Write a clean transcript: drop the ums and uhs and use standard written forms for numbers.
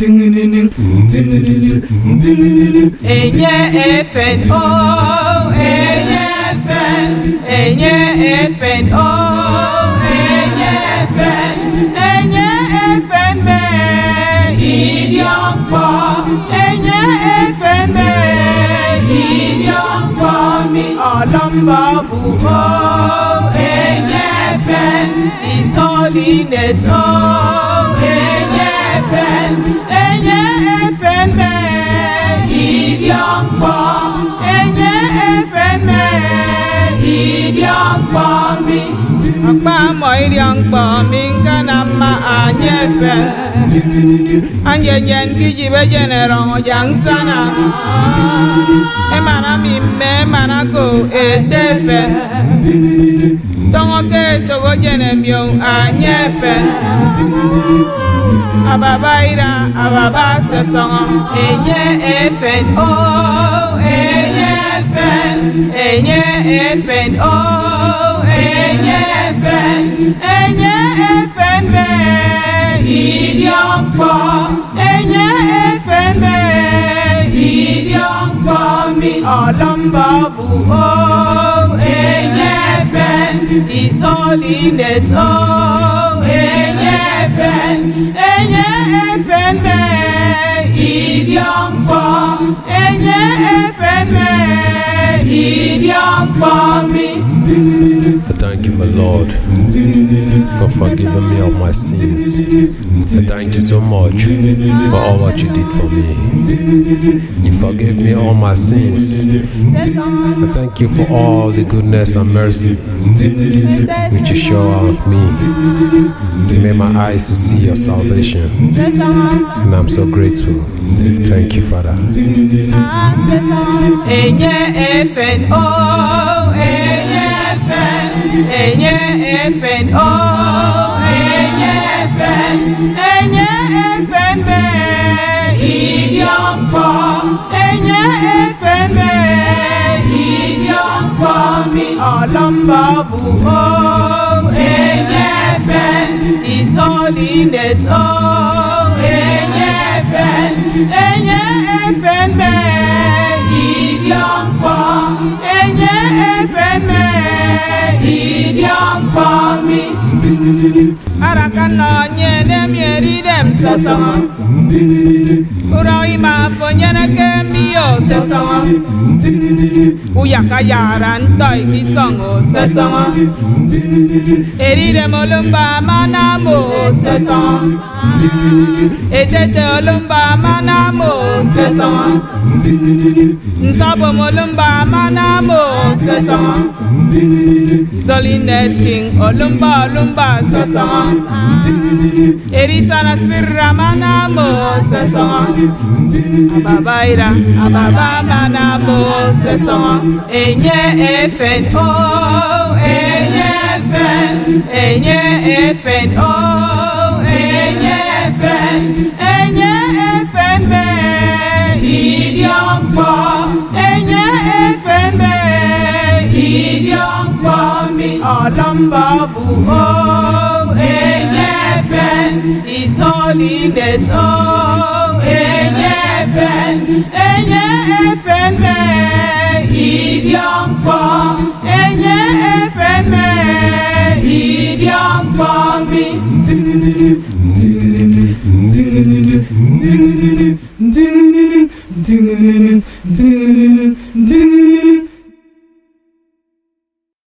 His holiness, oh, Enyefen, Gideon, Enyefen, Gideon, Akpa moiriang bombing kanama Enyefen, Anyen kijibe general yang sana, Emana mime manako etefen. Don't get to go Jenemio, Anyefen. Ababaira, Ababasa song, Enyefen, oh, Enyefen, oh, Enyefen, Gideon, Gideon, Babu, oh, His holiness, oh, Enyefen, Gideon, I thank you, my Lord, for forgiving me of my sins. I thank you so much for all what you did for me. You forgave me all my sins. I thank you for all the goodness and mercy which you show out me. You made my eyes to see your salvation, and I'm so grateful. Thank you, Father. Enyefen, oh, Enyefen, oh, Enyefen, Gideon, Gideon, Babu, oh, Enyefen, His holiness, oh, Enyefen, Gideon, Arakano nyene mieri dem sasama Uroi ma fonyana kemio sasama Uyaka yaran toy kisongo sasama Eride molumba manamo sasama Etete olumba manamo sasama Nsabo molumba manamo sasama Holiness King olumba sasama Erisana spirra manamo sasama Ababaira ababa manamo sasama Enyefen oh Enyefen oh Enyefen Gideon Gideon Babu, oh, Enyefen, His holiness, oh, Enyefen, Gideon, Gideon,